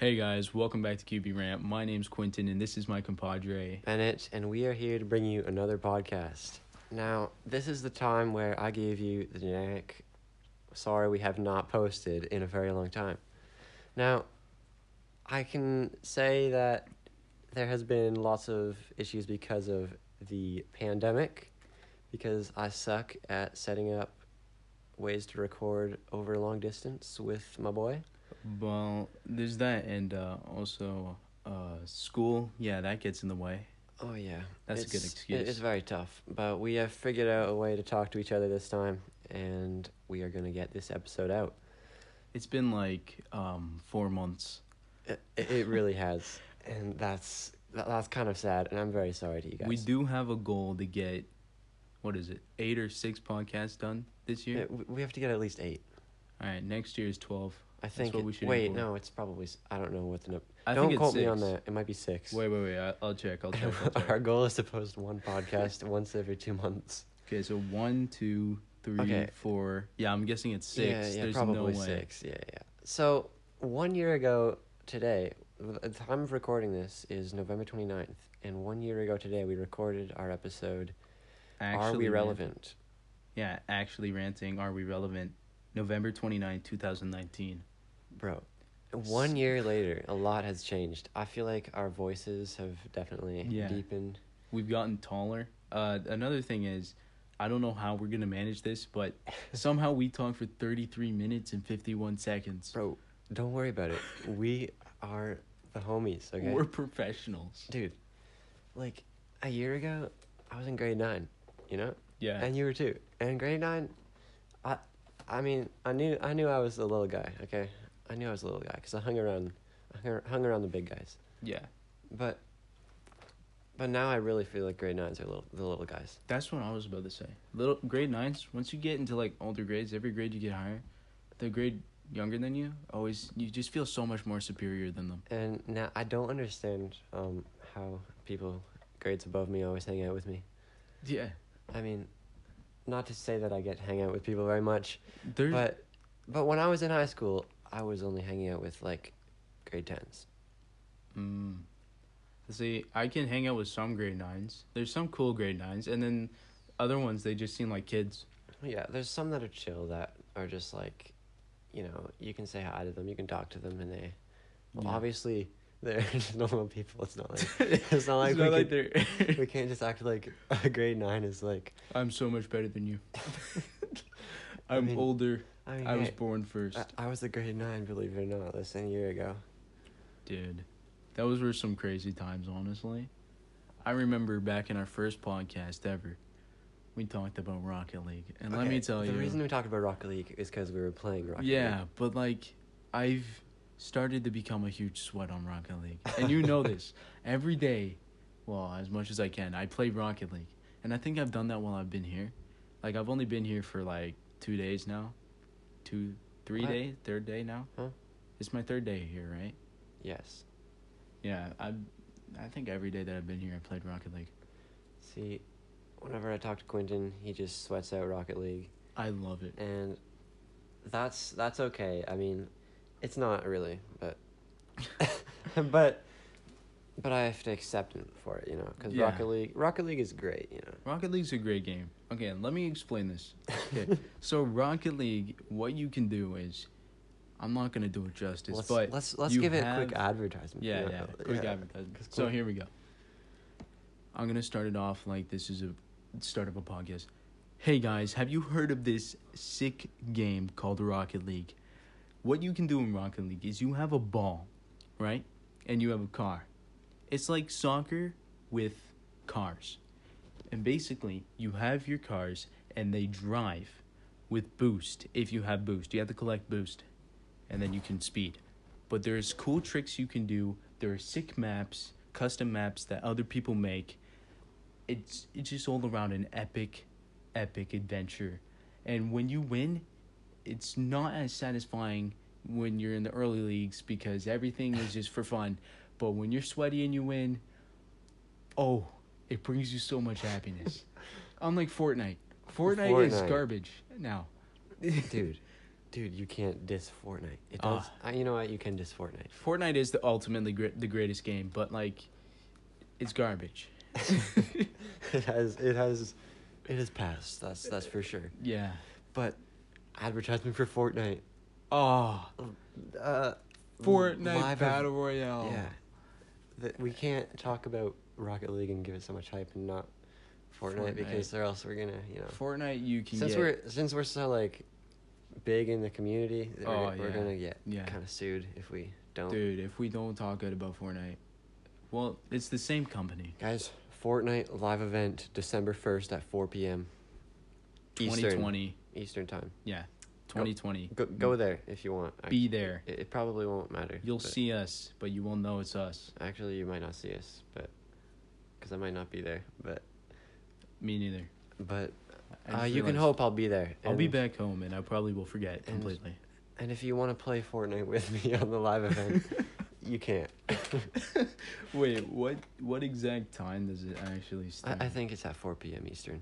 Hey guys, welcome back to QB Rant. My name's Quentin and this is my compadre. Bennett, and we are here to bring you another podcast. Now, this is the time where I gave you the generic, sorry we have not posted in a very long time. Now, I can say that there has been lots of issues because of the pandemic, because I suck at setting up ways to record over long distance with my boy. Well, there's that and also school. Yeah, that gets in the way. Oh yeah, That's a good excuse. It's very tough, but we have figured out a way to talk to each other this time, and we are gonna get this episode out. It's been like 4 months. It really has, and that's kind of sad, and I'm very sorry to you guys. We do have a goal to get, 8 or 6 podcasts done this year? We have to get at least 8. All right, next year is 12. I think. What we should wait, aim for. no, it's probably. I don't know what the. I Don't think quote it's me 6. on that. It might be 6. Wait. I'll check. Our goal is to post one podcast once every 2 months. Okay, so 1, 2, 3, Okay. 4. Yeah, I'm guessing it's 6. Yeah, There's probably no way. 6. Yeah. So 1 year ago today, the time of recording this is November 29th, and 1 year ago today we recorded our episode. Are we relevant? Yeah, actually ranting. Are we relevant? November 29, 2019. Bro, 1 year later, a lot has changed. I feel like our voices have definitely deepened. We've gotten taller. Another thing is, I don't know how we're going to manage this, but somehow we talk for 33 minutes and 51 seconds. Bro, don't worry about it. We are the homies, okay? We're professionals. Dude, like, a year ago, I was in grade 9, you know? Yeah. And you were too. And in grade 9, I mean, I knew I was a little guy, okay? I knew I was a little guy because I hung around the big guys. Yeah. But now I really feel like grade 9s are the little guys. That's what I was about to say. Grade 9s, once you get into like older grades, every grade you get higher, the grade younger than you, you just feel so much more superior than them. And now I don't understand how people grades above me always hang out with me. Yeah. I mean, not to say that I get to hang out with people very much, There's but when I was in high school, I was only hanging out with like grade 10s. See, I can hang out with some grade 9s. There's some cool grade 9s, and then other ones, they just seem like kids. Yeah, there's some that are chill that are just like, you know, you can say hi to them, you can talk to them, and obviously they're just normal people. It's not like we can't just act like a grade 9 is like. I'm so much better than you. I'm older. I was born first. I was a grade 9, believe it or not, less than a year ago. Dude, those were some crazy times, honestly. I remember back in our first podcast ever, we talked about Rocket League. And let me tell you. The reason we talked about Rocket League is because we were playing Rocket League. Yeah, but like, I've started to become a huge sweat on Rocket League. And you know this. Every day, well, as much as I can, I play Rocket League. And I think I've done that while I've been here. Like, I've only been here for like 2 days now. 3 days? 3rd day now? Huh? It's my 3rd day here, right? Yes. Yeah, I think every day that I've been here, I played Rocket League. See, whenever I talk to Quentin, he just sweats out Rocket League. I love it. And that's okay. I mean, it's not really, but but I have to accept him for it, you know, because Rocket League is great, you know. Rocket League's a great game. Okay, let me explain this. Okay, so Rocket League, what you can do is, I'm not gonna do it justice, but let's give it a quick advertisement. Yeah, quick advertisement. So here we go. I'm gonna start it off like this is a start of a podcast. Hey guys, have you heard of this sick game called Rocket League? What you can do in Rocket League is you have a ball, right? And you have a car. It's like soccer with cars. And basically, you have your cars and they drive with boost. If you have boost, you have to collect boost. And then you can speed. But there's cool tricks you can do. There are sick maps, custom maps that other people make. It's just all around an epic adventure. And when you win, it's not as satisfying when you're in the early leagues because everything is just for fun. But when you're sweaty and you win, it brings you so much happiness. Unlike Fortnite. Fortnite is garbage now. Dude, Dude, you can't diss Fortnite. It does. You know what? You can diss Fortnite. Fortnite is the ultimately the greatest game, but like, it's garbage. It has passed. That's for sure. Yeah. But advertisement for Fortnite. Oh. Fortnite live Battle Royale. Yeah. We can't talk about Rocket League and give it so much hype and not Fortnite. Because or else we're gonna, Fortnite, you can since we're so like big in the community, we're gonna get kind of sued if we don't. Dude, if we don't talk good about Fortnite, well, it's the same company. Guys, Fortnite live event December 1st at 4 p.m. 2020 Eastern time. Yeah, 2020. Go there if you want. Be there. It probably won't matter. You'll see us, but you won't know it's us. Actually, you might not see us, but because I might not be there. But me neither. But you can hope I'll be there. I'll be back home, and I probably will forget completely. And if you want to play Fortnite with me on the live event, you can't. Wait, what exact time does it actually start? I think it's at 4 p.m. Eastern.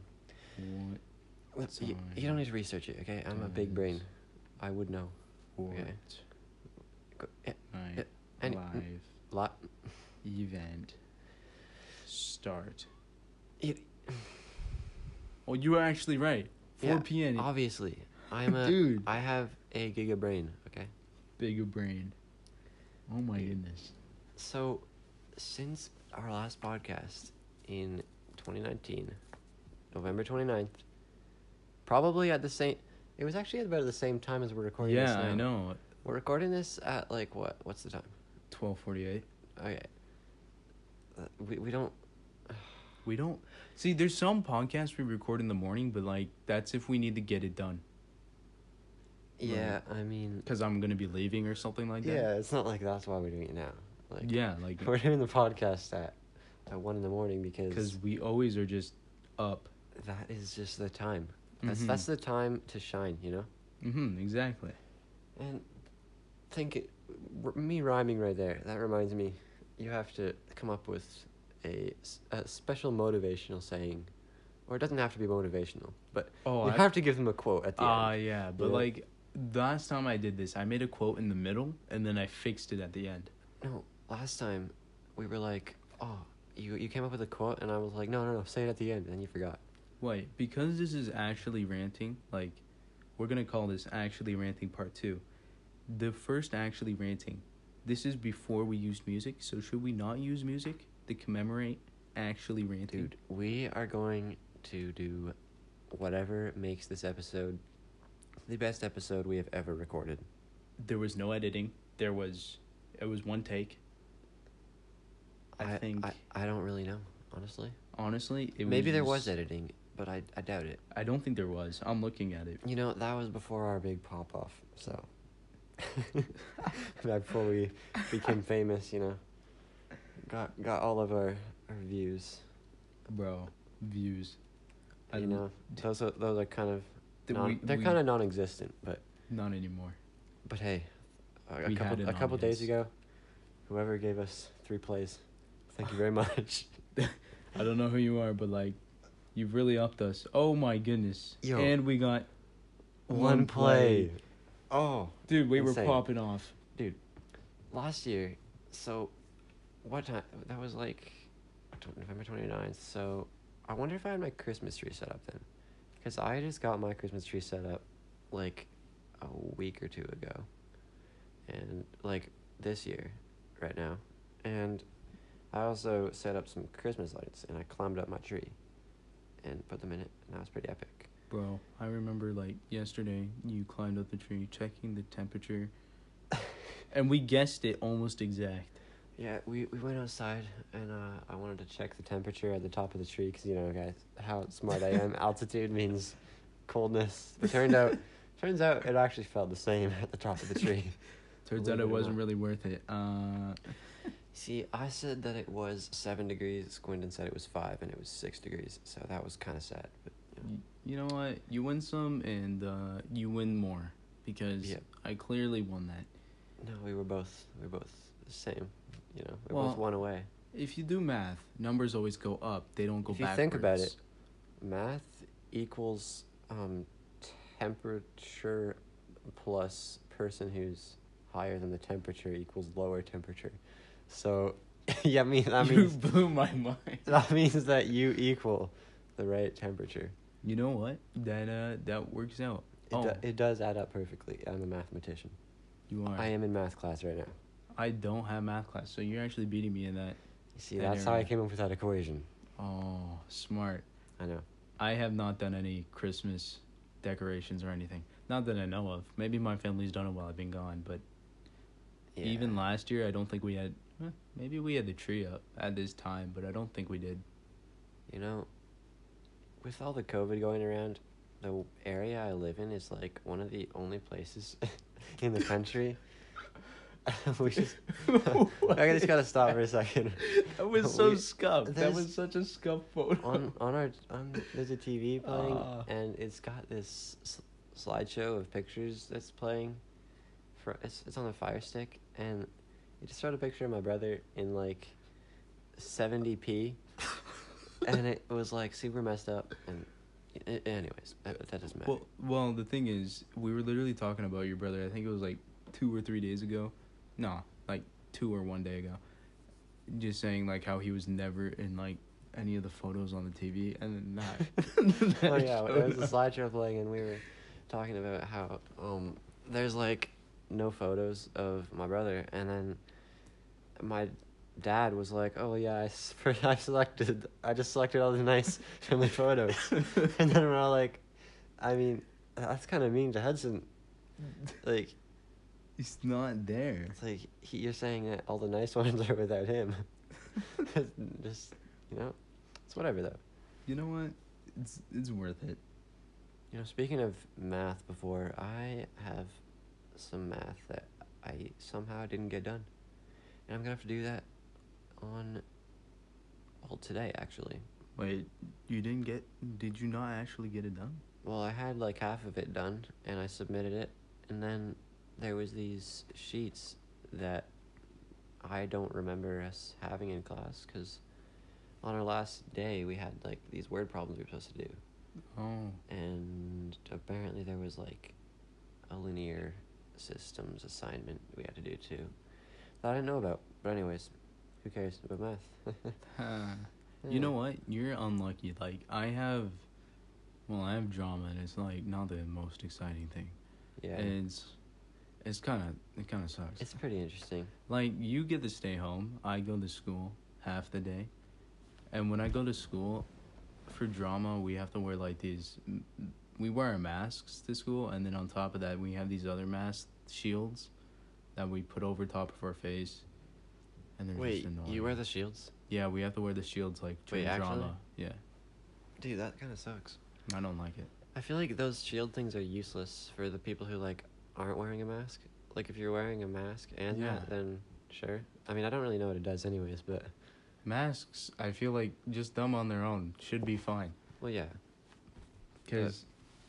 You don't need to research it, okay? I'm a big brain. I would know. Okay. Live event start. Well, you were actually right. 4 p.m. Obviously. I'm a dude. I have a giga brain, okay? Bigger brain. Oh my goodness. So, since our last podcast in 2019, November 29th, probably at the same... It was actually at about the same time as we're recording this now. Yeah, I know. We're recording this at, like, what? What's the time? 12:48. Okay. We don't... We don't... See, there's some podcasts we record in the morning, but, like, that's if we need to get it done. Yeah, I mean... Because I'm going to be leaving or something like that. Yeah, it's not like that's why we're doing it now. Like, yeah, like... We're doing the podcast at 1 in the morning because... Because we always are just up. That is just the time. That's the time to shine, you know? Exactly. And me rhyming right there, that reminds me, you have to come up with a special motivational saying. Or it doesn't have to be motivational, but you have to give them a quote at the end. Yeah, but like... Last time I did this, I made a quote in the middle, and then I fixed it at the end. No, last time, we were like, oh, you came up with a quote, and I was like, no, say it at the end, and then you forgot. Wait, because this is actually ranting, like, we're going to call this actually ranting part 2. The first actually ranting, this is before we used music, so should we not use music to commemorate actually ranting? Dude, we are going to do whatever makes this episode the best episode we have ever recorded. There was no editing. It was one take. I think... I don't really know, honestly. Honestly, maybe there was editing, but I doubt it. I don't think there was. I'm looking at it. You know, that was before our big pop-off, so... Before we became famous, you know. Got all of our views. Bro, views. You know, those are kind of... they're kind of non-existent, but... Not anymore. But hey, a couple days ago, whoever gave us 3 plays, thank you very much. I don't know who you are, but, like, you've really upped us. Oh, my goodness. Yo, and we got 1 play. Oh. Dude, we insane. were popping off. Dude, last year, so, what time? That was, like, November 29th, so... I wonder if I had my Christmas tree set up then. Because I just got my Christmas tree set up, like, a week or 2 ago. And, like, this year, right now. And I also set up some Christmas lights, and I climbed up my tree and put them in it, and that was pretty epic. Bro, I remember, like, yesterday, you climbed up the tree, checking the temperature, and we guessed it almost exact. Yeah, we went outside, and I wanted to check the temperature at the top of the tree, because, you know, guys, how smart I am. Altitude means coldness. But turns out it actually felt the same at the top of the tree. Turns out it wasn't really worth it. See, I said that it was 7 degrees. Quinton said it was 5, and it was 6 degrees. So that was kind of sad. But you know what? You win some, and you win more, because I clearly won that. No, we were both the same. You know, we both won away. If you do math, numbers always go up. They don't go backwards. If you think about it, math equals temperature plus person who's higher than the temperature equals lower temperature. So, yeah, that You means blew my mind. that means that you equal the right temperature. You know what? That works out. It does add up perfectly. I'm a mathematician. You are. I am in math class right now. I don't have math class, so you're actually beating me in that. You see, That that's how I area. came up with that equation. Oh, smart. I know. I have not done any Christmas decorations or anything. Not that I know of. Maybe my family's done it while I've been gone, but Yeah. even last year, I don't think we had. Maybe we had the tree up at this time, but I don't think we did. You know, with all the COVID going around, the area I live in is like one of the only places in the country. We just. I just gotta stop for a second. That was so We- scuffed. That there's- was such a scuffed photo. There's a TV playing Ah. and it's got this slideshow of pictures that's playing. It's on the Fire Stick, and it just showed a picture of my brother in like 70p, and it was like super messed up. And anyways, that doesn't matter. Well, the thing is, we were literally talking about your brother. I think it was like 2 or 3 days ago. No, like 2 or 1 day ago. Just saying like how he was never in like any of the photos on the TV, and then that. Oh yeah, it was a slideshow playing, and we were talking about how there's like no photos of my brother, and then my dad was like, "Oh yeah, I just selected all the nice family photos," and then we're all like, "I mean, that's kind of mean to Hudson, like." He's not there. It's like you're saying that all the nice ones are without him. Just, it's whatever though. You know what? It's worth it. Speaking of math before, I have some math that I somehow didn't get done. And I'm going to have to do that today actually. Wait, did you not actually get it done? Well, I had like half of it done and I submitted it, and then there was these sheets that I don't remember us having in class because on our last day we had like these word problems we were supposed to do. Oh. And apparently there was like a linear systems assignment we had to do too that I didn't know about. But anyways, who cares about math? You know what? You're unlucky. Like I have drama, and it's like not the most exciting thing. Yeah. And it kind of sucks. It's pretty interesting. Like you get to stay home. I go to school half the day, and when I go to school, for drama we have to wear like these. We wear our masks to school, and then on top of that we have these other mask shields that we put over top of our face. And they're Wait, just annoying. you wear the shields? Yeah, we have to wear the shields like during Wait, drama. actually? Yeah, Dude, that kind of sucks. I don't like it. I feel like those shield things are useless for the people who like aren't wearing a mask. Like if you're wearing a mask and Yeah. that, then sure. I mean, I don't really know what it does anyways, but Masks, I feel like just them on their own should be fine. well, yeah. Because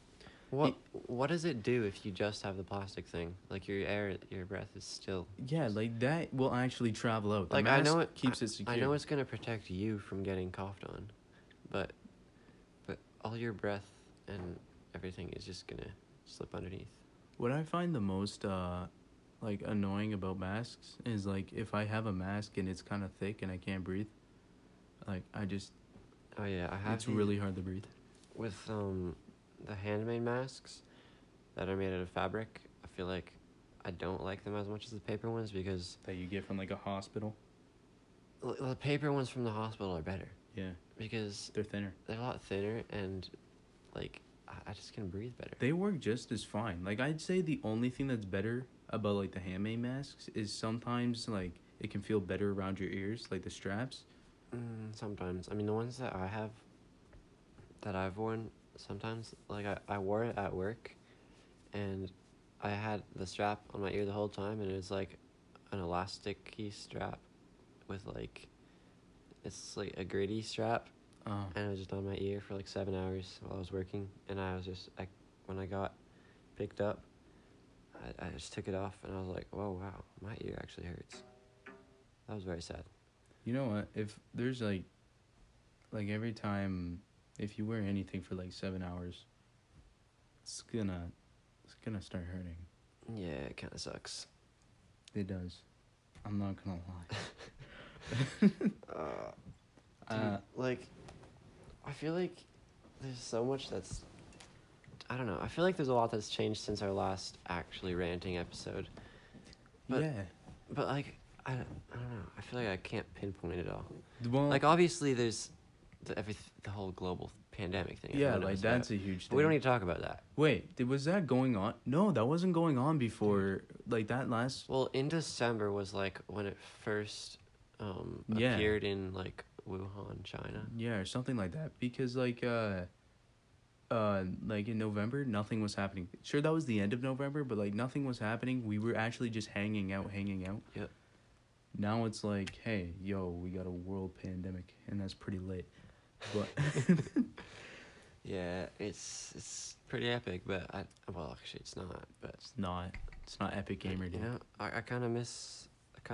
What does it do if you just have the plastic thing? Like your breath is still. yeah, like that will actually travel out. The Like mask I know it keeps it secure. I know it's gonna protect you from getting coughed on, but all your breath and everything is just gonna slip underneath. What I find the most like annoying about masks is like if I have a mask and it's kind of thick and I can't breathe, like I just Oh yeah, I have. it's really hard to breathe. With the handmade masks that are made out of fabric. I feel like I don't like them as much as the paper ones because That you get from like a hospital. the paper ones from the hospital are better Yeah, because they're thinner. they're a lot thinner and like I just can breathe better. They work just as fine. Like I'd say the only thing that's better about like the handmade masks is sometimes like it can feel better around your ears, like the straps. Sometimes. I mean, the ones that I have, that I've worn, sometimes, like, I wore it at work, and I had the strap on my ear the whole time, and it was, like, an elasticy strap with, like, it's, like, a gritty strap, Oh, and it was just on my ear for, like, 7 hours while I was working, and I was just, when I got picked up, I just took it off, and I was like, whoa, wow, my ear actually hurts. That was very sad. you know what? If there's like every time, if you wear anything for like 7 hours, it's gonna start hurting. Yeah, it kind of sucks. It does. I'm not gonna lie. Like, I feel like there's so much that's... I don't know. I feel like there's a lot that's changed since our last actually ranting episode. But, yeah. But, like, I don't know. I feel like I can't pinpoint it all. Well, Like, obviously, there's the whole global pandemic thing. yeah, like that's a huge thing. But we don't need to talk about that. Wait, was that going on? No, that wasn't going on before. Like that last. Well, in December was like when it first appeared in like Wuhan, China. Yeah, or something like that. Because like in November, nothing was happening. Sure, that was the end of November, but like nothing was happening. We were actually just hanging out. Yep. Now it's like, hey, yo, we got a world pandemic, and that's pretty lit. But yeah, it's pretty epic, but actually it's not. But it's not Epic Gamer Day. You know, I kind of miss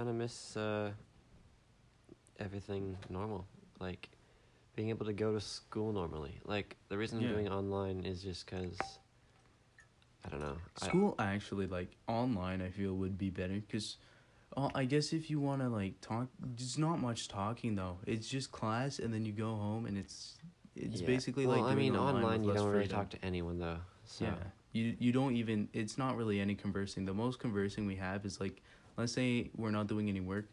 everything normal, like being able to go to school normally. Like the reason I'm doing online is just because I don't know. School actually, like online, I feel would be better because. I guess if you want to, like, talk... There's not much talking, though. It's just class, and then you go home, and it's basically, like, doing online you don't really talk to anyone, though. So. Yeah. You don't even... It's not really any conversing. The most conversing we have is, like, let's say we're not doing any work.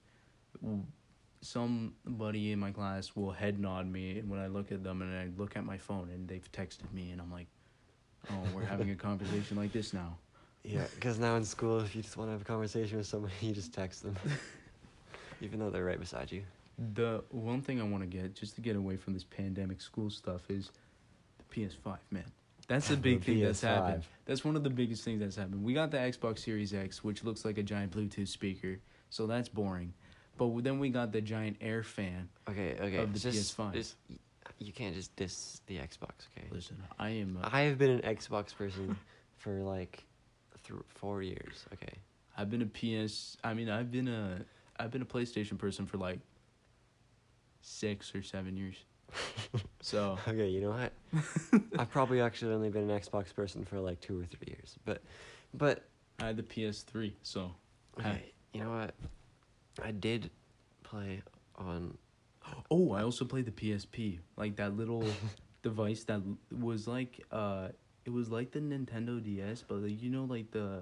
Somebody in my class will head nod me, and when I look at them, and I look at my phone, and they've texted me, and I'm like, oh, we're having a conversation like this now. Yeah, because now in school, if you just want to have a conversation with someone, you just text them. Even though they're right beside you. The one thing I want to get, just to get away from this pandemic school stuff, is the PS5, man. That's the big thing that's happened. That's one of the biggest things that's happened. We got the Xbox Series X, which looks like a giant Bluetooth speaker, so that's boring. But then we got the giant air fan of the PS5. You can't just diss the Xbox, okay? Listen, I have been an Xbox person for, like... 4 years. Okay. I've been a PlayStation person for like 6 or 7 years. So okay, you know what? I've probably actually only been an Xbox person for like 2 or 3 years. But I had the PS3, so okay, you know what? I did play on Oh, I also played the PSP. Like that little device that was like it was like the Nintendo DS, but like, you know, like the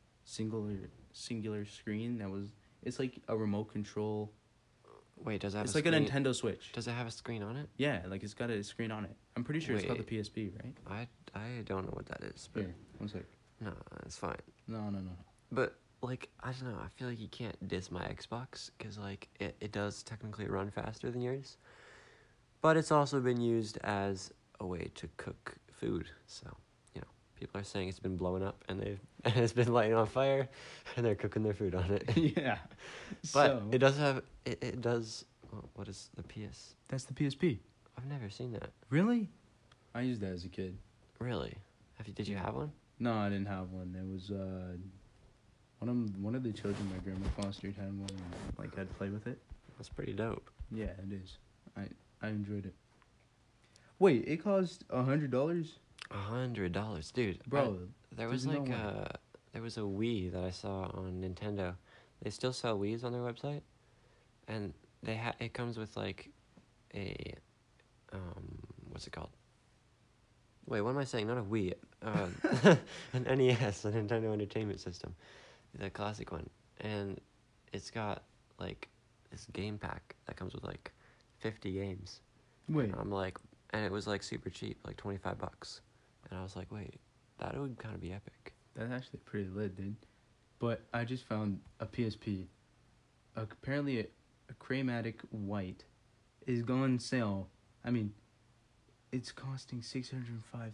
singular screen that was... It's like a remote control. Wait, does that? It's like a Nintendo Switch. Does it have a screen on it? Yeah, like it's got a screen on it. I'm pretty sure it's called the PSP, right? I don't know what that is. But here, one sec. No, it's fine. No. But like I don't know. I feel like you can't diss my Xbox because like it does technically run faster than yours, but it's also been used as a way to cook food. So. People are saying it's been blowing up and it's been lighting on fire and they're cooking their food on it. Yeah. But it does have... It does... What is the PS? That's the PSP. I've never seen that. Really? I used that as a kid. Really? Did you have one? No, I didn't have one. It was one of the children my grandma fostered had one and like I'd play with it. That's pretty dope. Yeah, it is. I enjoyed it. Wait, it cost $100? $100, dude. Bro, there was like there was a Wii that I saw on Nintendo. They still sell Wiis on their website, and it comes with like a what's it called? Wait, what am I saying? Not a Wii. An NES, a Nintendo Entertainment System, the classic one, and it's got like this game pack that comes with like 50 games. Wait. And it was like super cheap, like $25. And I was like, wait, that would kind of be epic. That's actually pretty lit, dude. But I just found a PSP. Apparently a Craymatic White is going on sale. I mean, it's costing $605.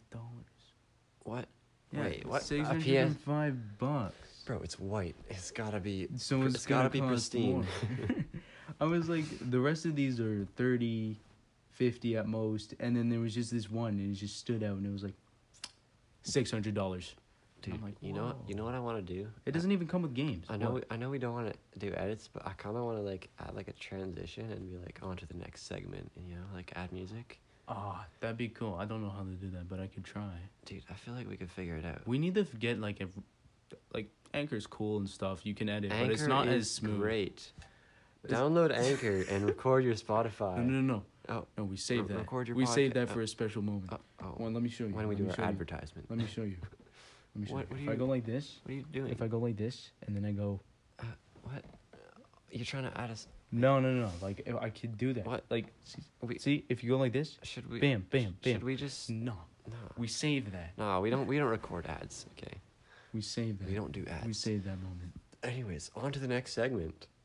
What? Yeah, wait, what? $605. Bro, it's white. It's gotta be... So it's gotta be pristine. I was like, the rest of these are 30, 50 at most. And then there was just this one, and it just stood out, and it was like... $600. Dude, I'm like, you know what I want to do? It doesn't even come with games. I know we don't want to do edits, but I kind of want to like add like a transition and be like on to the next segment and like add music. That'd be cool. I don't know how to do that, but I could try. Dude, I feel like we could figure it out. We need to get like Anchor's cool and stuff. You can edit, but it's not as smooth. Great. Download Anchor and record your Spotify. No. Oh, no, we saved that. Record your we podcast. saved that for a special moment. Well, let me show you. When we do our advertisement. Let me show you. What If I go like this. What are you doing? If I go like this, and then I go. What? You're trying to add us. No. Like I could do that. What? Like, see, if you go like this. Should we? Bam. Should we just? No. We save that. No, we don't record ads. Okay. We save that. We don't do ads. We save that moment. Anyways, on to the next segment.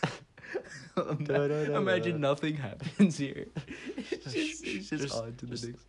Imagine nothing happens here. It's just on to the next.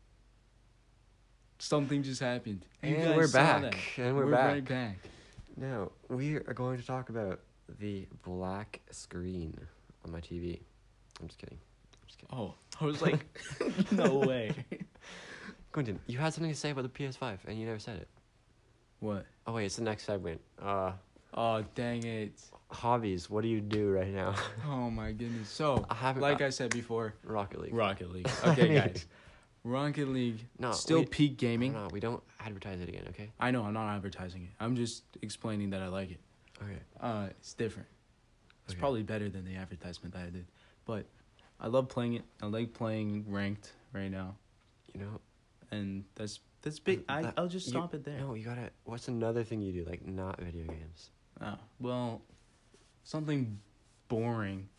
Something just happened. And we're back. And we're back. Right back. Now, we are going to talk about the black screen on my TV. I'm just kidding. Oh, I was like, no way. Quentin, you had something to say about the PS5 and you never said it. What? Oh, wait, it's the next segment. Oh, dang it. Hobbies, what do you do right now? Oh, my goodness. So, I said before. Rocket League. Okay, guys. Rocket League. No, still peak gaming. No, we don't advertise it again, okay? I know, I'm not advertising it. I'm just explaining that I like it. Okay. It's different. It's probably better than the advertisement that I did. But I love playing it. I like playing ranked right now. You know? And that's big. I'll just stop it there. No, you gotta... What's another thing you do, like, not video games? Oh, well, something boring.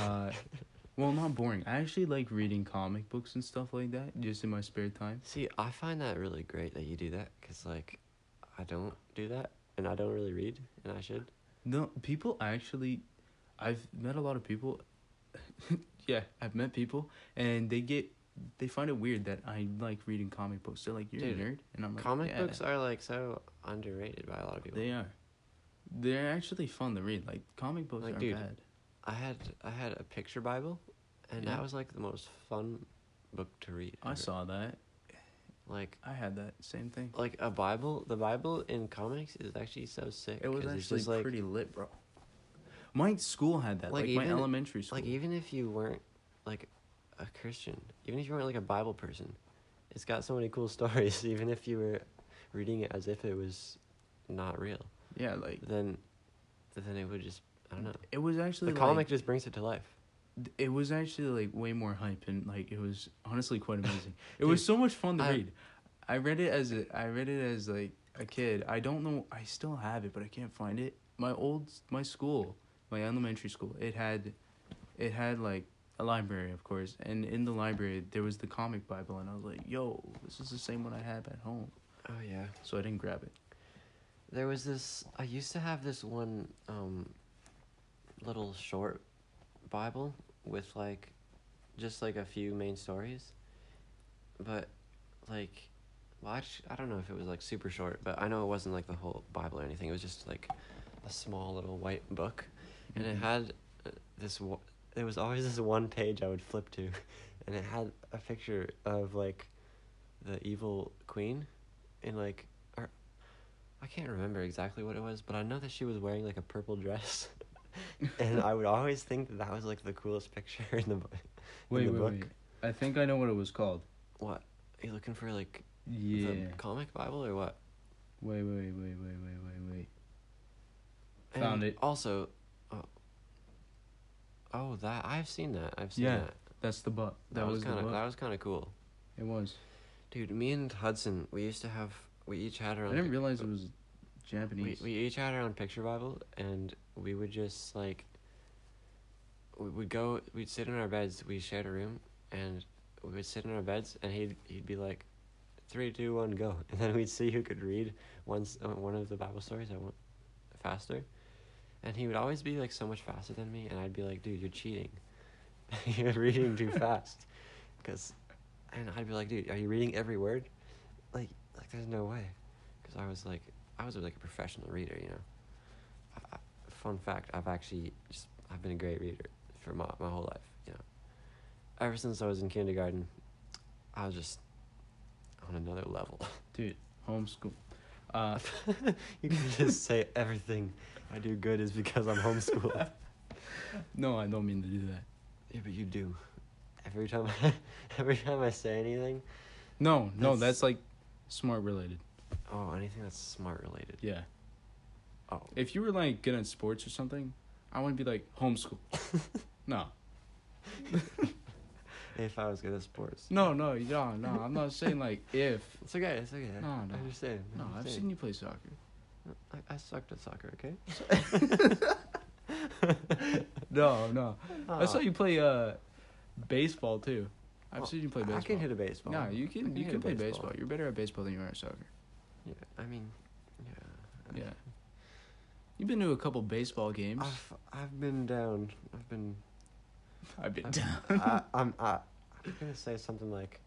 Well, not boring. I actually like reading comic books and stuff like that, just in my spare time. See, I find that really great that you do that, because, like, I don't do that, and I don't really read, and I should. No, people actually... I've met a lot of people... yeah, I've met people, and they find it weird that I like reading comic books. They're like, you're a nerd? And I'm like, comic books are, like, so underrated by a lot of people. They are. They're actually fun to read. Like, comic books aren't bad. I had a picture Bible, and that was like the most fun book to read ever. I saw that. Like, I had that same thing. Like the Bible in comics is actually so sick. It was actually just, like, pretty lit, bro. My school had that, like my elementary school. Like, even if you weren't like a Christian, even if you weren't like a Bible person, it's got so many cool stories. Even if you were reading it as if it was not real. Yeah, like then it would just, I don't know. It was actually the comic just brings it to life. It was actually like way more hype, and like it was honestly quite amazing. It was so much fun to read. I read it as like a kid. I don't know. I still have it, but I can't find it. My school, my elementary school, it had like a library, of course, and in the library there was the comic Bible, and I was like, yo, this is the same one I have at home. Oh yeah. So I didn't grab it. There was this. I used to have this one little short Bible with like just like a few main stories, but like, well, I don't know if it was like super short, but I know it wasn't like the whole Bible or anything. It was just like a small little white book, and it had there was always this one page I would flip to, and it had a picture of like the evil queen, in like, I can't remember exactly what it was, but I know that she was wearing like a purple dress. And I would always think that was like the coolest picture in the book. Wait. I think I know what it was called. What? Are you looking for like the comic Bible or what? Wait. Found it. Also, that I've seen that. That. That's the book. That was kind of cool. It was. Dude, me and Hudson, we each had our own. I didn't realize it was Japanese. We each had our own picture Bible, and we would just like. We'd sit in our beds. We shared a room, and we would sit in our beds, and he'd be like, 3, 2, 1, go, and then we'd see who could read one of the Bible stories that went faster, and he would always be like so much faster than me, and I'd be like, dude, you're cheating, you're reading too fast, and I'd be like, dude, are you reading every word? Like there's no way, because I was like a professional reader, you know. Fun fact, I've been a great reader for my whole life, you know. Ever since I was in kindergarten, I was just on another level. Dude, homeschool. You can just say everything I do good is because I'm homeschooled. No, I don't mean to do that. Yeah, but you do. Every time I say anything. No, that's like smart related. Oh, anything that's smart related. Yeah. Oh. If you were like good at sports or something, I wouldn't be like homeschool. No. If I was good at sports. No. I'm not saying like if. It's okay. No. I understand. No, I've seen you play soccer. I sucked at soccer, okay? No. I saw you play baseball too. I've seen you play baseball. I can hit a baseball. No, you can play baseball. baseball. You're better at baseball than you are at soccer. Yeah, I mean, yeah. Yeah. You've been to a couple baseball games. I've been down. I've been down. I'm gonna say something like,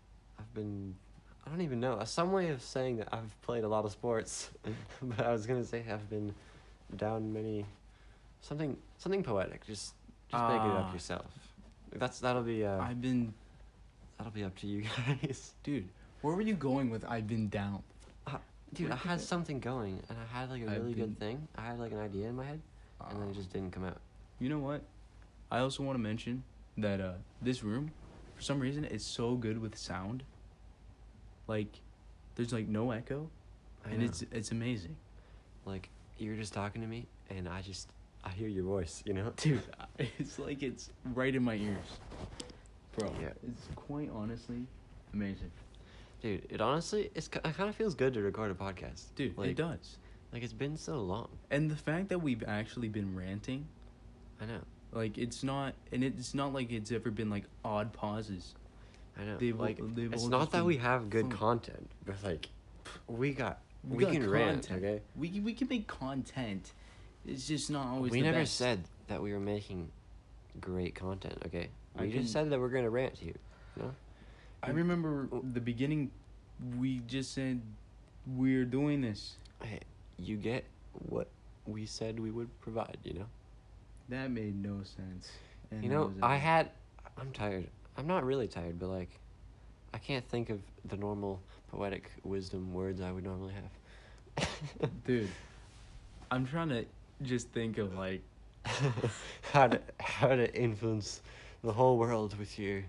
I don't even know. Some way of saying that I've played a lot of sports, but I was gonna say I've been down many, something poetic. Just make it up yourself. That'll be up to you guys. Dude, where were you going with I've been down? Dude, I had something going, and I had like a really good thing. I had like an idea in my head, and then it just didn't come out. You know what? I also want to mention that this room, for some reason, is so good with sound. Like, there's like no echo, and it's amazing. Like, you're just talking to me, and I hear your voice, you know? Dude, it's like it's right in my ears. Bro, yeah. It's quite honestly amazing. Dude, it honestly, it kind of feels good to record a podcast. Dude, like, it does. Like, it's been so long. And the fact that we've actually been ranting. I know. Like, it's not like it's ever been, like, odd pauses. I know. They've it's all not just that been we have good fun. content, but, like, we got can rant, content. okay? We can make content. It's just not always We the never best. said that we were making great content, okay? We just said that we're going to rant to you, you know? I remember the beginning, we just said we're doing this. Hey, you get what we said we would provide, you know? That made no sense. And You know, I'm tired. I'm not really tired, but, like, I can't think of the normal poetic wisdom words I would normally have. Dude, I'm trying to just think of, like... how to influence the whole world with your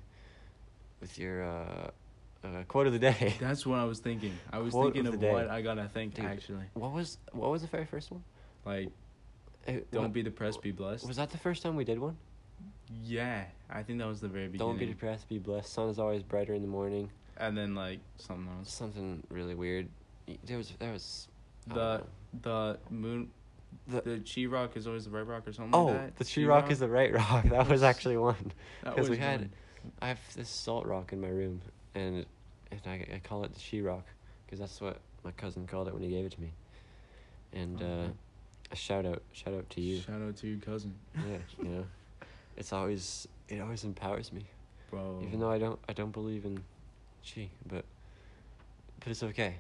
quote of the day. That's what I was thinking. I was Quote thinking of of the day. what I gotta think, Dude, actually. What was the very first one? Like, don't be depressed, be blessed. Was that the first time we did one? Yeah, I think that was the very beginning. Don't be depressed, be blessed. Sun is always brighter in the morning. And then, like, something else. Something really weird. There was The moon... The Chi Rock is always the right rock or something like that. The Chi Rock is the right rock. That was actually one. Because I have this salt rock in my room, and I call it the Chi Rock, because that's what my cousin called it when he gave it to me. And a shout out to you. Shout out to your cousin. Yeah, you know, it always empowers me, bro. Even though I don't believe in Chi, but it's okay.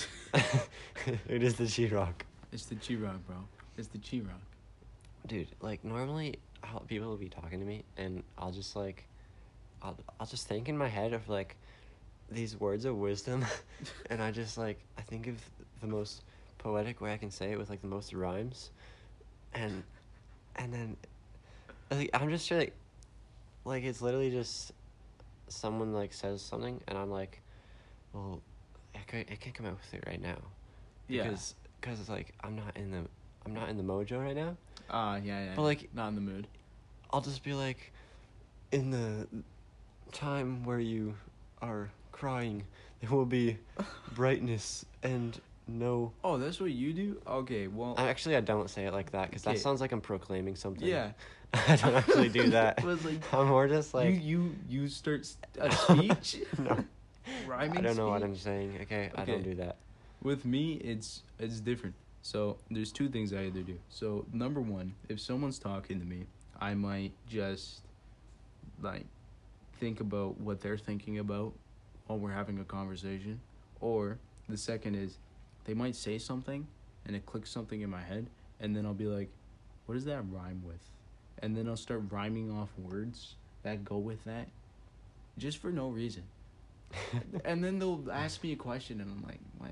It is the Chi Rock. It's the Chi Rock, bro. It's the Chi Rock. Dude, like, normally people will be talking to me, and I'll just like, I'll just think in my head of like these words of wisdom, and I think of the most poetic way I can say it with like the most rhymes, and then like I'm just like it's literally just someone like says something, and I'm like, well, I can't come out with it right now, because it's like I'm not in the mojo right now. Yeah. But like, not in the mood. I'll just be like, in the time where you are crying, there will be brightness and no... Oh, that's what you do? Okay, well... I don't say it like that, because that sounds like I'm proclaiming something. Yeah. I don't actually do that. Like, I'm more just like... You start a speech? No. Rhyming I don't know speech? what I'm saying, okay? I don't do that. With me, it's different. So, there's two things I either do. So, number one, if someone's talking to me, I might just, like, think about what they're thinking about while we're having a conversation. Or, the second is, they might say something, and it clicks something in my head, and then I'll be like, what does that rhyme with? And then I'll start rhyming off words that go with that, just for no reason. And then they'll ask me a question, and I'm like, what?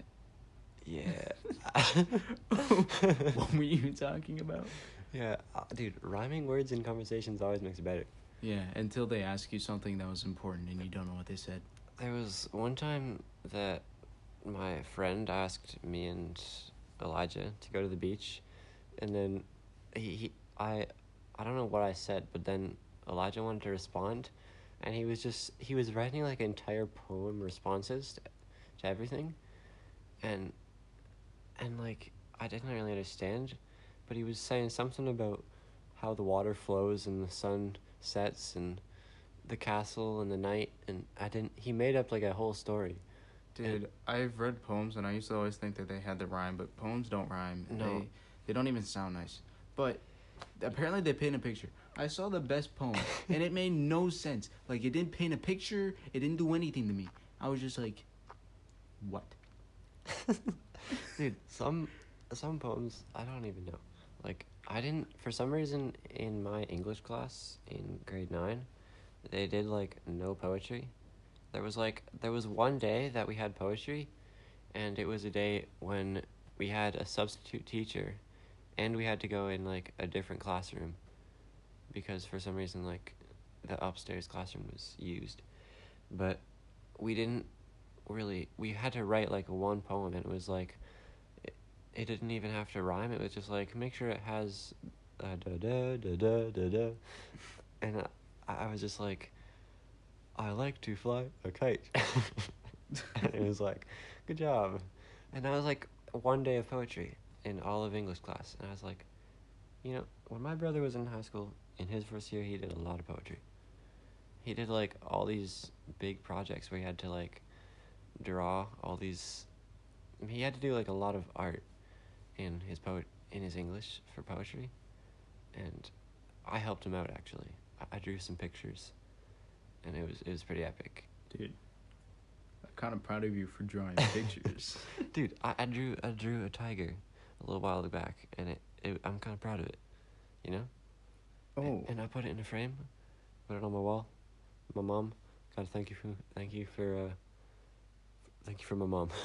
Yeah. What were you talking about? Yeah, dude, rhyming words in conversations always makes it better. Yeah, until they ask you something that was important and you don't know what they said. There was one time that my friend asked me and Elijah to go to the beach, And then I don't know what I said, but then Elijah wanted to respond, and he was writing like entire poem responses to everything, and like I didn't really understand, but he was saying something about how the water flows and the sun sets and the castle and the night, and he made up like a whole story. Dude, I've read poems, and I used to always think that they had the rhyme, but poems don't rhyme. No. They don't even sound nice. But apparently they paint a picture. I saw the best poem, and it made no sense. Like, it didn't paint a picture. It didn't do anything to me. I was just like, what? Dude, some poems, I don't even know. Like, I didn't, for some reason, in my English class in grade 9, they did, like, no poetry. There was one day that we had poetry, and it was a day when we had a substitute teacher, and we had to go in, like, a different classroom, because for some reason, like, the upstairs classroom was used. But we didn't really, we had to write, like, one poem, and it was, like, it didn't even have to rhyme. It was just, like, make sure it has da-da-da-da-da-da. And I was just, like, I like to fly a kite. And it was like, good job. And that was like one day of poetry in all of English class. And I was like, you know, when my brother was in high school, in his first year, he did a lot of poetry. He did like all these big projects where he had to like draw all these. He had to do like a lot of art in his English for poetry. And I helped him out actually. I drew some pictures. And it was pretty epic. Dude, I'm kind of proud of you for drawing pictures. Dude, I drew a tiger a little while back, and I'm kind of proud of it, you know? Oh. And I put it in a frame, put it on my wall. My mom, gotta thank you for my mom.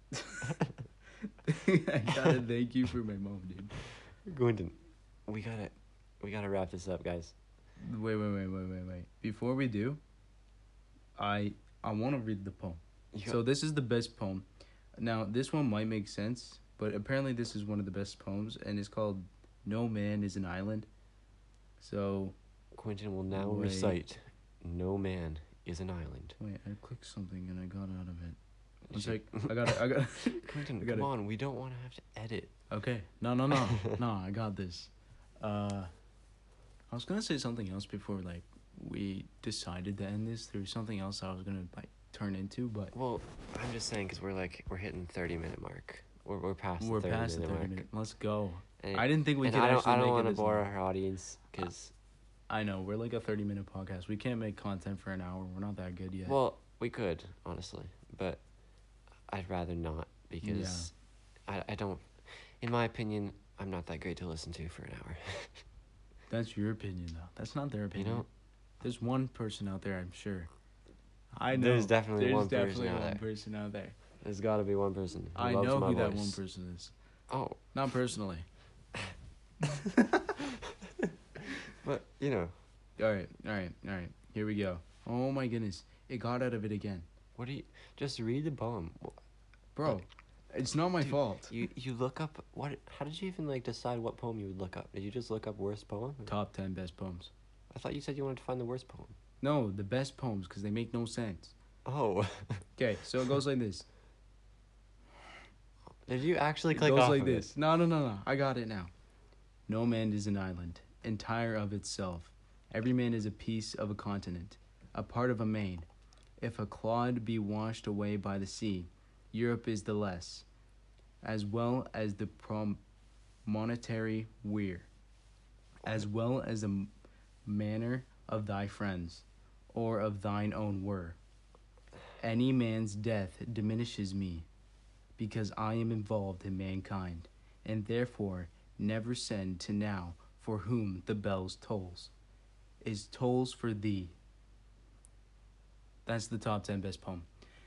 I gotta thank you for my mom, dude. Gwendon, we gotta wrap this up, guys. Wait. Before we do, I want to read the poem. So this is the best poem. Now, this one might make sense, but apparently this is one of the best poems, and it's called No Man is an Island. So Quentin will now recite No Man is an Island. Wait, I clicked something and I got out of it. It's like, I got Quentin, come on, we don't want to have to edit. Okay. No, I got this. I was going to say something else before, like, we decided to end this. There was something else I was going to, like, turn into, but... Well, I'm just saying, because we're hitting 30-minute mark. We're past the 30-minute mark. Let's go. And I didn't think we could I don't want to bore our audience, because... I know, we're like a 30-minute podcast. We can't make content for an hour. We're not that good yet. Well, we could, honestly, but I'd rather not, because I don't... In my opinion, I'm not that great to listen to for an hour. That's your opinion, though. That's not their opinion. You know, there's one person out there, I'm sure. I know. There's definitely one person out there. There's got to be one person who I loves know my who voice. that one person is. Oh. Not personally. But, you know. All right. Here we go. Oh, my goodness. It got out of it again. Just read the poem. Bro, it's not my fault. You look up, how did you even, like, decide what poem you would look up? Did you just look up worst poem? Top 10 best poems. I thought you said you wanted to find the worst poem. No, the best poems, because they make no sense. Oh. Okay, so it goes like this. Did you actually click off of it? It goes like this. No. I got it now. No man is an island, entire of itself. Every man is a piece of a continent, a part of a main. If a clod be washed away by the sea, Europe is the less, as well as the promontory weir, as well as the manner of thy friends, or of thine own were. Any man's death diminishes me, because I am involved in mankind, and therefore never send to now for whom the bells tolls, is tolls for thee. That's the top 10 best poem.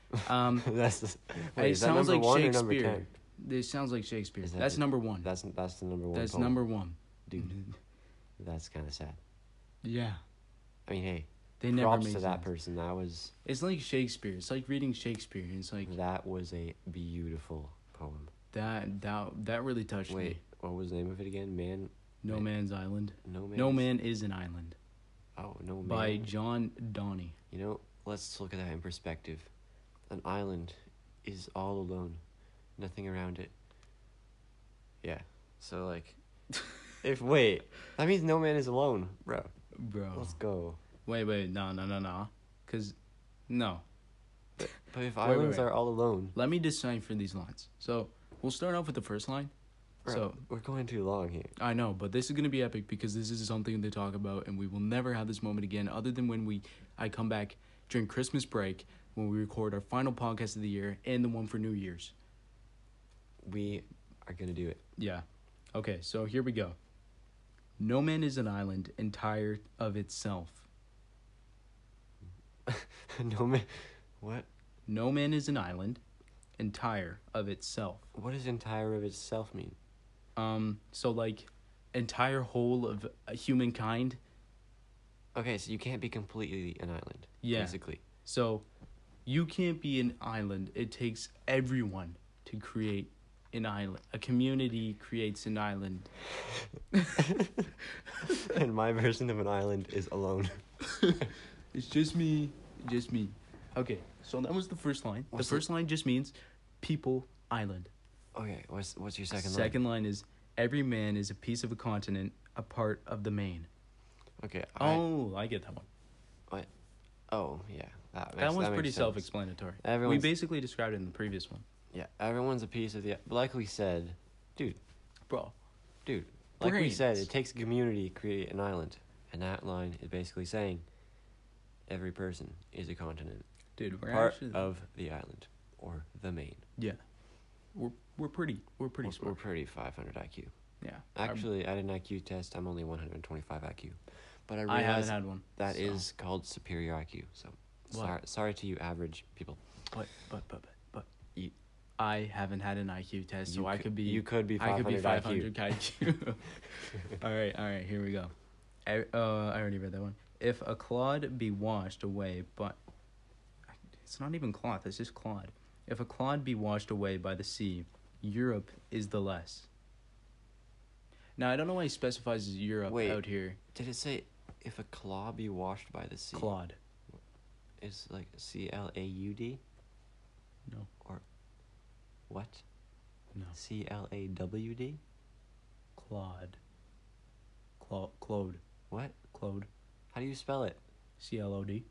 It sounds like Shakespeare. This sounds like Shakespeare. That's number one. That's the number one. That's poem. number one. Dude, that's kind of sad. Yeah. I mean, hey, they never props made to sense. that person. That was... It's like Shakespeare. It's like reading Shakespeare. It's like... That was a beautiful poem. That really touched me. what was the name of it again? No Man's Island. No Man. No Man is an Island. Oh, No Man. By John Donnie. You know, let's look at that in perspective. An island is all alone, nothing around it. Yeah. So like, that means no man is alone, bro. Bro. Let's go. Wait, no. Cause, no. But if islands wait. are all alone, Let me decipher these lines. So we'll start off with the first line. bro, So we're going too long here. I know, but this is gonna be epic because this is something to talk about, and we will never have this moment again, other than when I come back during Christmas break when we record our final podcast of the year and the one for New Year's. We are gonna do it. Yeah. Okay, so here we go. No man is an island entire of itself. No man. What? No man is an island entire of itself. What does entire of itself mean? So like entire whole of humankind. Okay, so you can't be completely an island. Yeah. Basically. So you can't be an island. It takes everyone to create an island. A community creates an island. And my version of an island is alone. It's just me. Okay, so that was the first line. The first line just means people island. Okay, what's your second line? Second line is every man is a piece of a continent, a part of the main. Okay. I get that one. What? Oh, yeah. That one's makes pretty sense. self-explanatory. We Everyone's- basically described it in the previous one. Yeah, everyone's a piece of the... Like we said, Bro. like we said, Brains. it takes a community to create an island. And that line is basically saying every person is a continent. Dude, we're Part actually... of the island. Or the main. Yeah. We're pretty smart. We're pretty 500 IQ. Yeah. Actually, I did an IQ test. I'm only 125 IQ. But I I haven't realized had one. that so. is called superior IQ. So, What? sorry to you average people. But You- I haven't had an IQ test, so I could be... You could be 500, I could be 500 IQ. IQ. all right, here we go. I already read that one. If a clod be washed away, but it's not even cloth, it's just clod. If a clod be washed away by the sea, Europe is the less. Now, I don't know why he specifies Europe out here. Did it say if a claw be washed by the sea? Clod. Is like CLAUD? No. Or what? No. CLAWD? Clod. Clode. What? Clode. How do you spell it? CLOD.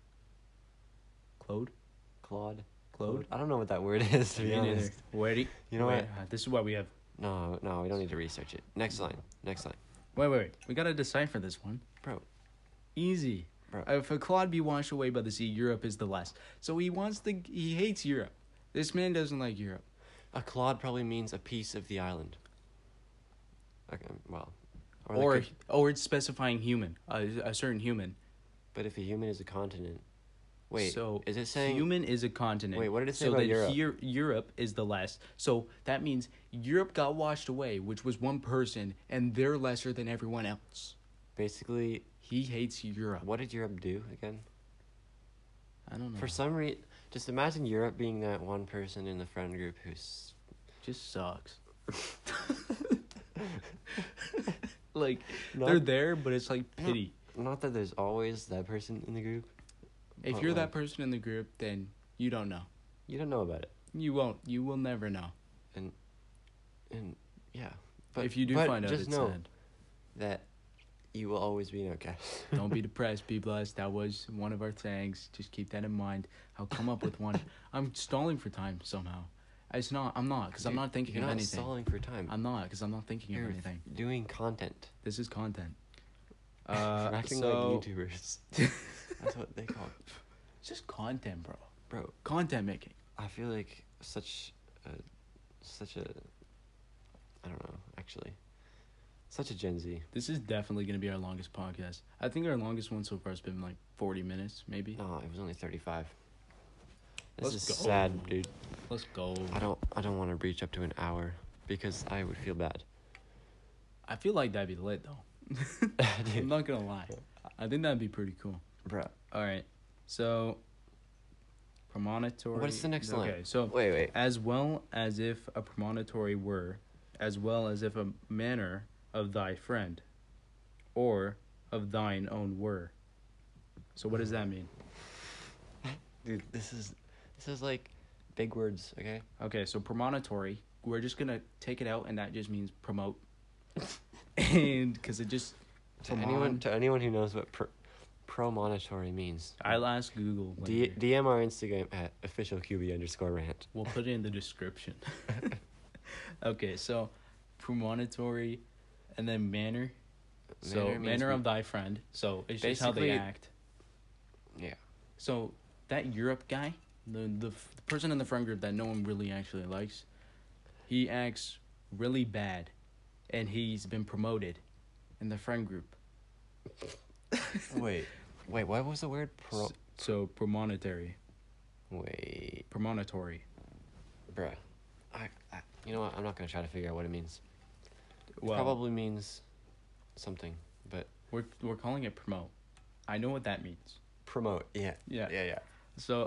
Clode. Claude? Clode. I don't know what that word is, to be honest. Wait. You know what? This is why we have... No, we don't need to research it. Next line. Wait. We gotta decipher this one. Bro. Easy. Bro. If a clod be washed away by the sea, Europe is the less. So he hates Europe. This man doesn't like Europe. A clod probably means a piece of the island. Okay, well. Or it's specifying human, a certain human. But if a human is a continent... Wait, so is it saying... human is a continent. Wait, what did it say so about that Europe? Europe is the less. So that means Europe got washed away, which was one person, and they're lesser than everyone else. Basically... He hates Europe. What did Europe do again? I don't know. For some reason... Just imagine Europe being that one person in the friend group who's... Just sucks. Like, they're there, but it's like pity. Not that there's always that person in the group. If you're that person in the group, then you don't know. You don't know about it. You won't. You will never know. And yeah. But if you do find out, just it's know sad. that you will always be an outcast. Don't be depressed, be blessed. That was one of our things. Just keep that in mind. I'll come up with one. I'm stalling for time somehow. I'm not, because I'm not thinking of anything. You're not stalling for time. I'm not, because I'm not thinking of anything. Doing content. This is content. You're acting like YouTubers. That's what they call it. It's just content, bro. Bro. Content making. I feel like such a, I don't know, actually. Such a Gen Z. This is definitely going to be our longest podcast. I think our longest one so far has been like 40 minutes, maybe. No, it was only 35. This Let's is go. sad, dude. Let's go. I don't want to reach up to an hour because I would feel bad. I feel like that'd be lit, though. I'm not going to lie. I think that'd be pretty cool. Bruh. All right. So, premonitory. What is the next line? Okay, so wait. as well as if a premonitory were, as well as if a manner of thy friend, or of thine own were. So what does that mean? Dude, this is like big words, okay? Okay, so premonitory, we're just gonna take it out, and that just means promote. And because it just To anyone who knows what promonitory means, I'll ask Google. Later. DM our Instagram at officialqb_rant. We'll put it in the description. Okay, so premonitory, and then manner. So manner of thy friend. So it's just how they act. Yeah. So that Europe guy, the person in the friend group that no one really actually likes, he acts really bad, and he's been promoted in the friend group. Wait, what was the word? So premonitory. Wait. Premonitory. Bruh. I you know what? I'm not going to try to figure out what it means. Well, probably means something, but we're calling it promote. I know what that means. Promote. Yeah. So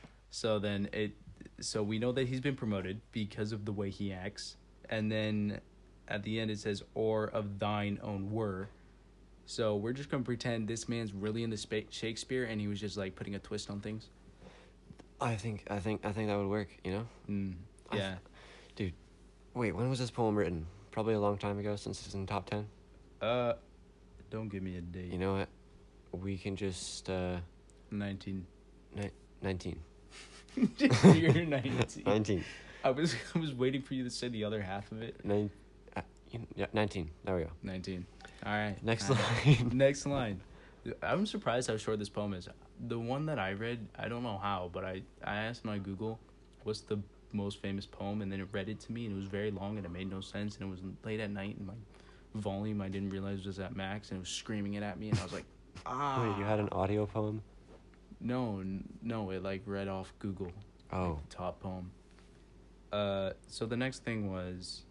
we know that he's been promoted because of the way he acts, and then at the end it says or of thine own were. So we're just gonna pretend this man's really into Shakespeare, and he was just like putting a twist on things. I think that would work. You know. Yeah. Dude, wait. When was this poem written? Probably a long time ago, since it's in top 10. Don't give me a date. You know what? We can just 19. 19. You're 19. 19. I was waiting for you to say the other half of it. 19. There we go. 19. All right. Next line. Next line. I'm surprised how short this poem is. The one that I read, I don't know how, but I asked my Google, what's the most famous poem, and then it read it to me, and it was very long, and it made no sense, and it was late at night, and my volume I didn't realize was at max, and it was screaming it at me, and I was like, Wait, you had an audio poem? No, it like read off Google. Oh. Like the top poem. So the next thing was,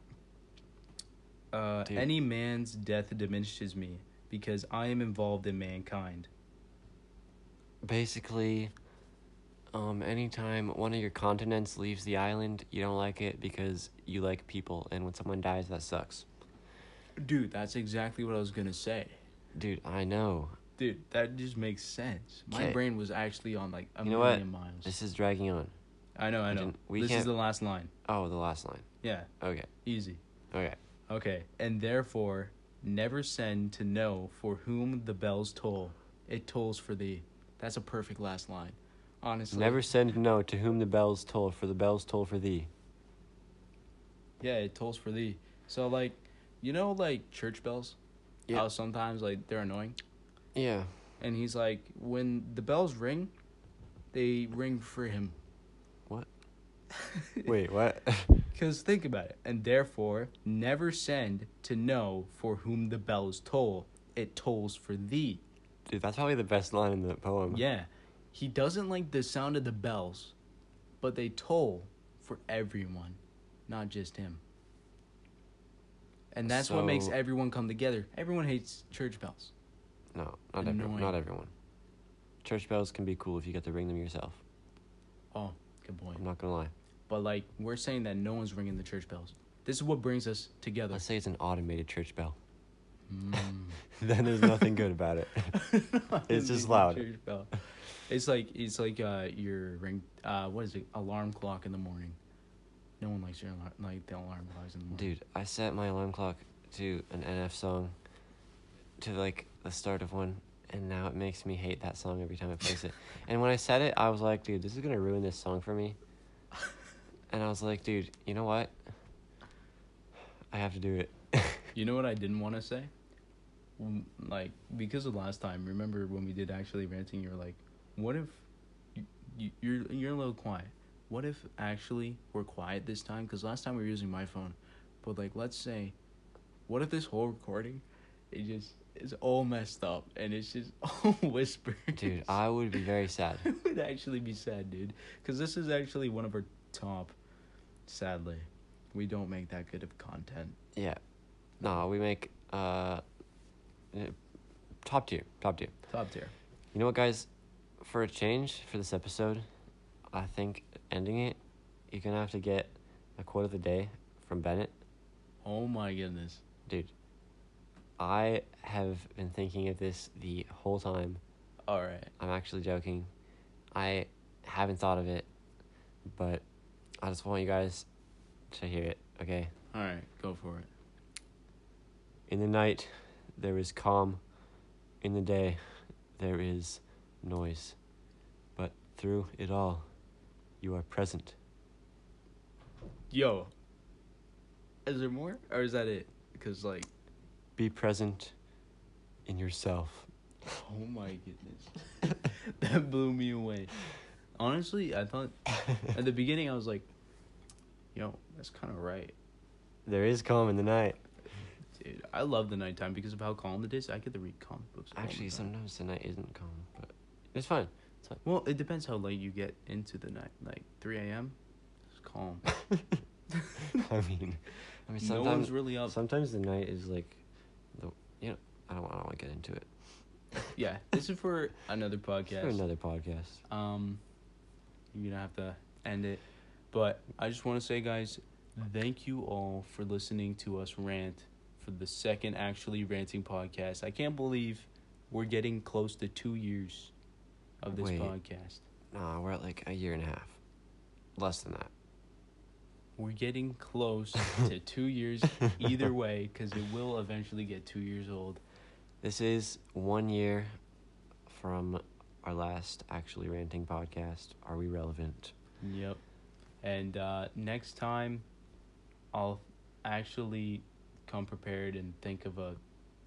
any man's death diminishes me because I am involved in mankind. Basically, anytime one of your continents leaves the island, you don't like it because you like people, and when someone dies, that sucks. Dude, that's exactly what I was gonna say. Dude, I know. Dude, that just makes sense. My brain was actually on like a million miles. This is dragging on. I know. This is the last line. Oh, the last line. Yeah. Okay. Easy. Okay. And therefore, never send to know for whom the bells toll. It tolls for thee. That's a perfect last line. Honestly. Never send to know to whom the bells toll, for the bells toll for thee. Yeah, it tolls for thee. So, like, you know, like, church bells? Yeah. How sometimes, like, they're annoying? Yeah. And he's like, when the bells ring, they ring for him. What? Wait, what? Because think about it. And therefore, never send to know for whom the bells toll. It tolls for thee. Dude, that's probably the best line in the poem. Yeah. He doesn't like the sound of the bells, but they toll for everyone, not just him. And that's what makes everyone come together. Everyone hates church bells. No, not everyone. Church bells can be cool if you get to ring them yourself. Oh, good point. I'm not gonna lie. But, like, we're saying that no one's ringing the church bells. This is what brings us together. Let's say it's an automated church bell. Then there's nothing good about it. It's just loud. Church bell. It's like your ring. What is it? Alarm clock in the morning. No one likes the alarm clocks in the morning. Dude, I set my alarm clock to an NF song, to like the start of one, and now it makes me hate that song every time I plays it. And when I said it, I was like, dude, this is gonna ruin this song for me. And I was like, dude, you know what? I have to do it. You know what I didn't want to say? Like, because of last time, remember when we did actually ranting, you were like, what if you're a little quiet? What if actually we're quiet this time? Because last time we were using my phone. But, like, let's say, what if this whole recording, it's all messed up and it's just all whispers? Dude, I would be very sad. It would actually be sad, dude. Because this is actually one of our top, sadly. We don't make that good of content. Yeah. No, we make top tier. Top tier. You know what, guys? For a change for this episode, I think ending it, you're gonna have to get a quote of the day from Bennett. Oh my goodness. Dude, I have been thinking of this the whole time. All right. I'm actually joking. I haven't thought of it, but I just want you guys to hear it, okay? All right. Go for it. In the night, there is calm. In the day, there is noise. But through it all, you are present. Yo. Is there more? Or is that it? Because, like... Be present in yourself. Oh my goodness. That blew me away. Honestly, I thought... At the beginning, I was like... Yo, that's kind of right. There is calm in the night. Dude, I love the nighttime because of how calm it is. I get to read comic books. all the Actually, time. sometimes the night isn't calm, but it's fine. It's fine. Well, it depends how late you get into the night. Like 3 a.m. It's calm. I mean, No sometimes one's really up. sometimes the night is like, I don't want to get into it. Yeah, this is for another podcast. For another podcast. You're gonna have to end it, but I just want to say, guys, thank you all for listening to us rant for the second actually ranting podcast. I can't believe we're getting close to 2 years of this Wait. podcast. Nah, we're at like a year and a half. Less than that. We're getting close to 2 years either way, because it will eventually get 2 years old. This is 1 year from our last actually ranting podcast. Are we relevant? Yep. And next time, I'll actually come prepared and think of a...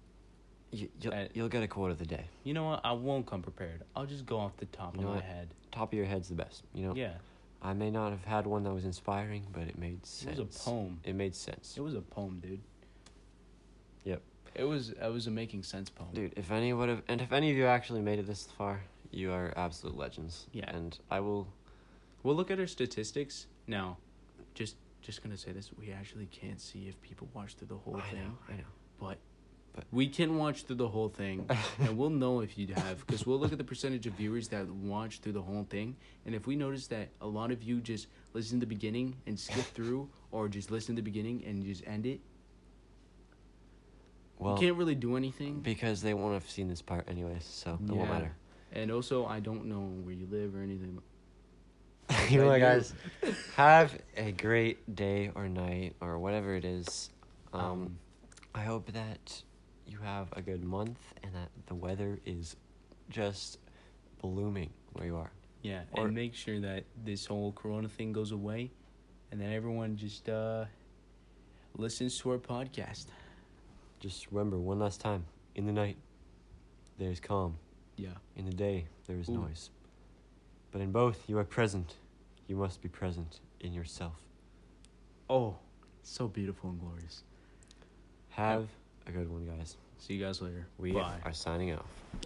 You'll get a quote of the day. You know what? I won't come prepared. I'll just go off the top You know of my what? head. Top of your head's the best. Yeah. I may not have had one that was inspiring, but it made sense. It was a poem. It made sense. It was a poem, dude. Yep. It was a making sense poem. Dude, if any of you actually made it this far, you are absolute legends. Yeah. And I will... We'll look at our statistics. Now, just gonna say this, we actually can't see if people watch through the whole thing. I know. But But we can watch through the whole thing, and we'll know if you have, because we'll look at the percentage of viewers that watch through the whole thing, and if we notice that a lot of you just listen to the beginning and skip through, or just listen to the beginning and just end it, Well, we can't really do anything. because they won't have seen this part anyways, so it won't Yeah. matter. And also, I don't know where you live or anything. You know I what, do. guys? Have a great day or night or whatever it is. I hope that you have a good month and that the weather is just blooming where you are. Yeah, Or- and make sure that this whole Corona thing goes away, and then everyone just listens to our podcast. Just remember one last time. In the night, there is calm. Yeah. In the day, there is Ooh. noise. But in both, you are present. You must be present in yourself. Oh, so beautiful and glorious. Have a good one, guys. See you guys later. We Bye. are signing off.